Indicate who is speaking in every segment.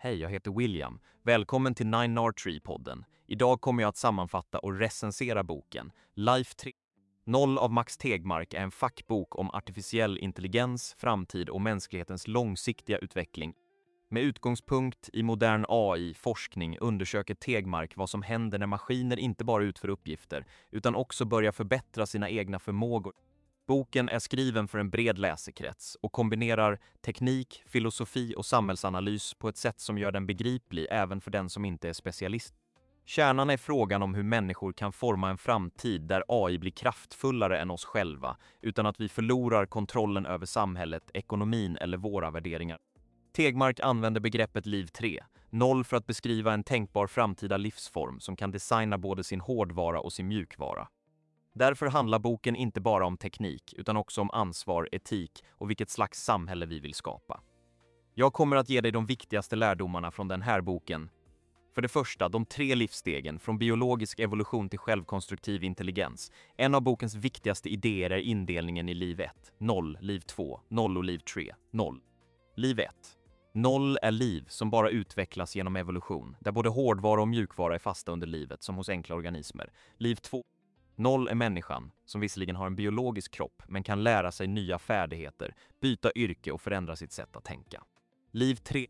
Speaker 1: Hej, jag heter William. Välkommen till 9R3-podden. Idag kommer jag att sammanfatta och recensera boken Life 3.0 av Max Tegmark är en fackbok om artificiell intelligens, framtid och mänsklighetens långsiktiga utveckling. Med utgångspunkt i modern AI-forskning undersöker Tegmark vad som händer när maskiner inte bara utför uppgifter utan också börjar förbättra sina egna förmågor. Boken är skriven för en bred läsekrets och kombinerar teknik, filosofi och samhällsanalys på ett sätt som gör den begriplig även för den som inte är specialist. Kärnan är frågan om hur människor kan forma en framtid där AI blir kraftfullare än oss själva utan att vi förlorar kontrollen över samhället, ekonomin eller våra värderingar. Tegmark använder begreppet Liv 3.0 för att beskriva en tänkbar framtida livsform som kan designa både sin hårdvara och sin mjukvara. Därför handlar boken inte bara om teknik utan också om ansvar, etik och vilket slags samhälle vi vill skapa. Jag kommer att ge dig de viktigaste lärdomarna från den här boken. För det första, de 3 livsstegen från biologisk evolution till självkonstruktiv intelligens. En av bokens viktigaste idéer är indelningen i liv 1, 0, liv 2, 0 och liv 3, 0. Liv 1. 0 är liv som bara utvecklas genom evolution, där både hårdvara och mjukvara är fasta under livet som hos enkla organismer. Liv 2. 0 är människan, som visserligen har en biologisk kropp men kan lära sig nya färdigheter, byta yrke och förändra sitt sätt att tänka. Liv 3.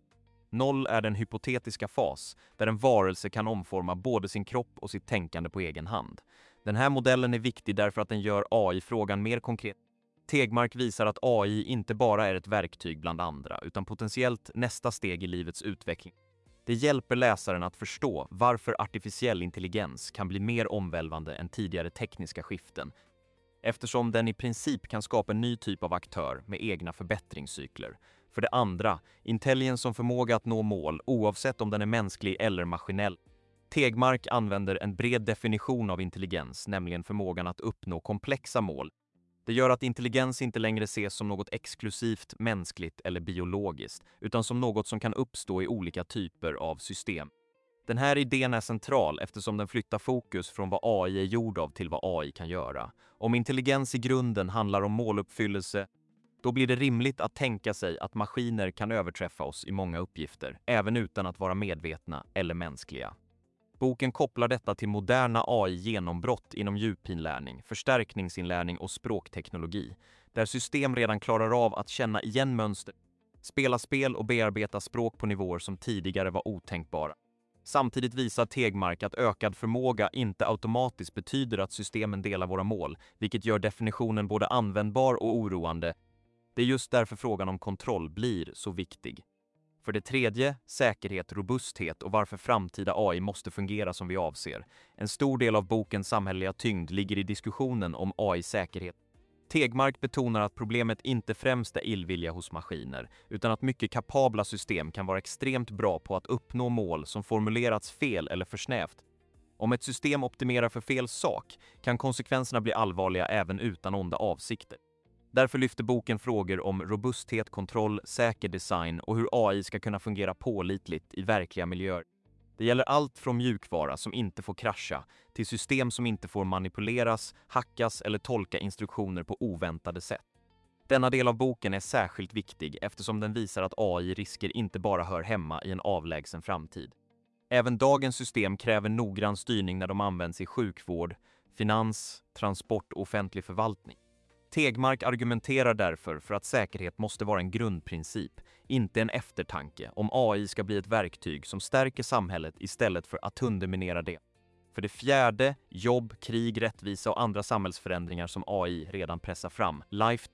Speaker 1: 0 är den hypotetiska fas där en varelse kan omforma både sin kropp och sitt tänkande på egen hand. Den här modellen är viktig därför att den gör AI-frågan mer konkret. Tegmark visar att AI inte bara är ett verktyg bland andra utan potentiellt nästa steg i livets utveckling. Det hjälper läsaren att förstå varför artificiell intelligens kan bli mer omvälvande än tidigare tekniska skiften, eftersom den i princip kan skapa en ny typ av aktör med egna förbättringscykler. För det andra, intelligens som förmåga att nå mål oavsett om den är mänsklig eller maskinell. Tegmark använder en bred definition av intelligens, nämligen förmågan att uppnå komplexa mål. Det gör att intelligens inte längre ses som något exklusivt mänskligt eller biologiskt, utan som något som kan uppstå i olika typer av system. Den här idén är central eftersom den flyttar fokus från vad AI är gjord av till vad AI kan göra. Om intelligens i grunden handlar om måluppfyllelse, då blir det rimligt att tänka sig att maskiner kan överträffa oss i många uppgifter, även utan att vara medvetna eller mänskliga. Boken kopplar detta till moderna AI-genombrott inom djupinlärning, förstärkningsinlärning och språkteknologi, där system redan klarar av att känna igen mönster, spela spel och bearbeta språk på nivåer som tidigare var otänkbara. Samtidigt visar Tegmark att ökad förmåga inte automatiskt betyder att systemen delar våra mål, vilket gör definitionen både användbar och oroande. Det är just därför frågan om kontroll blir så viktig. För det tredje, säkerhet, robusthet och varför framtida AI måste fungera som vi avser. En stor del av bokens samhälleliga tyngd ligger i diskussionen om AI-säkerhet. Tegmark betonar att problemet inte främst är illvilja hos maskiner, utan att mycket kapabla system kan vara extremt bra på att uppnå mål som formulerats fel eller för snävt. Om ett system optimerar för fel sak kan konsekvenserna bli allvarliga även utan onda avsikter. Därför lyfter boken frågor om robusthet, kontroll, säker design och hur AI ska kunna fungera pålitligt i verkliga miljöer. Det gäller allt från mjukvara som inte får krascha till system som inte får manipuleras, hackas eller tolka instruktioner på oväntade sätt. Denna del av boken är särskilt viktig eftersom den visar att AI-risker inte bara hör hemma i en avlägsen framtid. Även dagens system kräver noggrann styrning när de används i sjukvård, finans, transport och offentlig förvaltning. Tegmark argumenterar därför för att säkerhet måste vara en grundprincip, inte en eftertanke, om AI ska bli ett verktyg som stärker samhället istället för att underminera det. För det fjärde, jobb, krig, rättvisa och andra samhällsförändringar som AI redan pressar fram. Life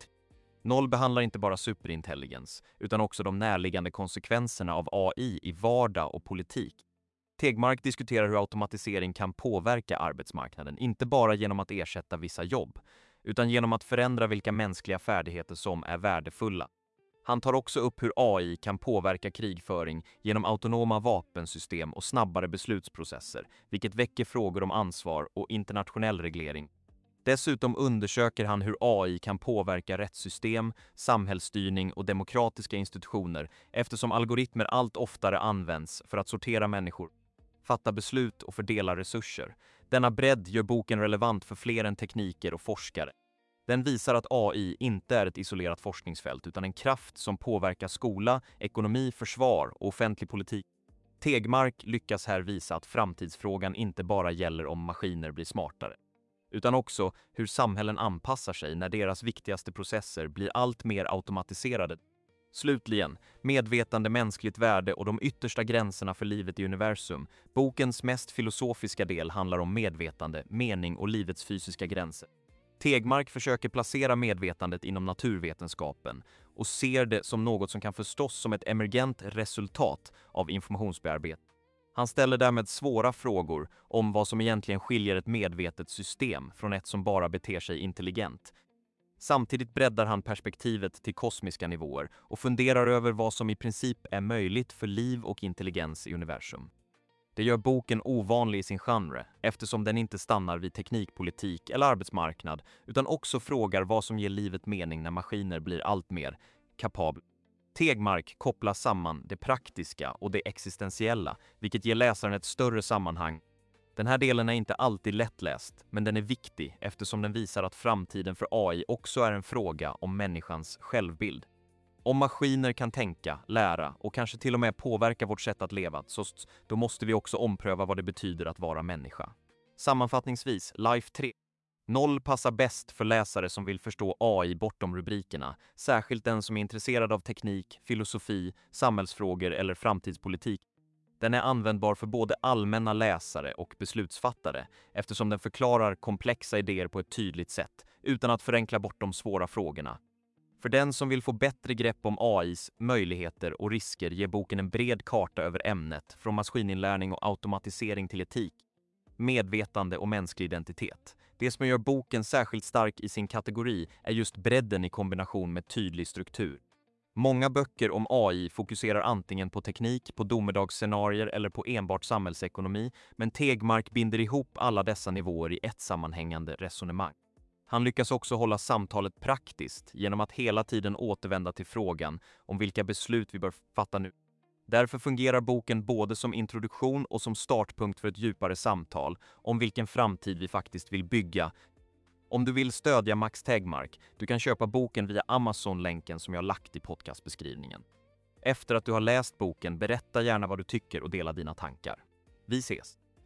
Speaker 1: 0 behandlar inte bara superintelligens, utan också de närliggande konsekvenserna av AI i vardag och politik. Tegmark diskuterar hur automatisering kan påverka arbetsmarknaden, inte bara genom att ersätta vissa jobb, utan genom att förändra vilka mänskliga färdigheter som är värdefulla. Han tar också upp hur AI kan påverka krigföring genom autonoma vapensystem och snabbare beslutsprocesser, vilket väcker frågor om ansvar och internationell reglering. Dessutom undersöker han hur AI kan påverka rättssystem, samhällsstyrning och demokratiska institutioner eftersom algoritmer allt oftare används för att sortera människor, fatta beslut och fördela resurser. Denna bredd gör boken relevant för fler än tekniker och forskare. Den visar att AI inte är ett isolerat forskningsfält utan en kraft som påverkar skola, ekonomi, försvar och offentlig politik. Tegmark lyckas här visa att framtidsfrågan inte bara gäller om maskiner blir smartare, utan också hur samhällen anpassar sig när deras viktigaste processer blir allt mer automatiserade. Slutligen, medvetande, mänskligt värde och de yttersta gränserna för livet i universum. Bokens mest filosofiska del handlar om medvetande, mening och livets fysiska gränser. Tegmark försöker placera medvetandet inom naturvetenskapen och ser det som något som kan förstås som ett emergent resultat av informationsbearbetning. Han ställer därmed svåra frågor om vad som egentligen skiljer ett medvetet system från ett som bara beter sig intelligent. Samtidigt breddar han perspektivet till kosmiska nivåer och funderar över vad som i princip är möjligt för liv och intelligens i universum. Det gör boken ovanlig i sin genre eftersom den inte stannar vid teknikpolitik eller arbetsmarknad utan också frågar vad som ger livet mening när maskiner blir allt mer kapabla. Tegmark kopplar samman det praktiska och det existentiella, vilket ger läsaren ett större sammanhang. Den här delen är inte alltid lättläst, men den är viktig eftersom den visar att framtiden för AI också är en fråga om människans självbild. Om maskiner kan tänka, lära och kanske till och med påverka vårt sätt att leva, så då måste vi också ompröva vad det betyder att vara människa. Sammanfattningsvis, Life 3.0 passar bäst för läsare som vill förstå AI bortom rubrikerna, särskilt den som är intresserad av teknik, filosofi, samhällsfrågor eller framtidspolitik. Den är användbar för både allmänna läsare och beslutsfattare eftersom den förklarar komplexa idéer på ett tydligt sätt utan att förenkla bort de svåra frågorna. För den som vill få bättre grepp om AIs möjligheter och risker ger boken en bred karta över ämnet, från maskininlärning och automatisering till etik, medvetande och mänsklig identitet. Det som gör boken särskilt stark i sin kategori är just bredden i kombination med tydlig struktur. Många böcker om AI fokuserar antingen på teknik, på domedagsscenarier eller på enbart samhällsekonomi, men Tegmark binder ihop alla dessa nivåer i ett sammanhängande resonemang. Han lyckas också hålla samtalet praktiskt genom att hela tiden återvända till frågan om vilka beslut vi bör fatta nu. Därför fungerar boken både som introduktion och som startpunkt för ett djupare samtal om vilken framtid vi faktiskt vill bygga. Om du vill stödja Max Tegmark, du kan köpa boken via Amazon-länken som jag lagt i podcastbeskrivningen. Efter att du har läst boken, berätta gärna vad du tycker och dela dina tankar. Vi ses!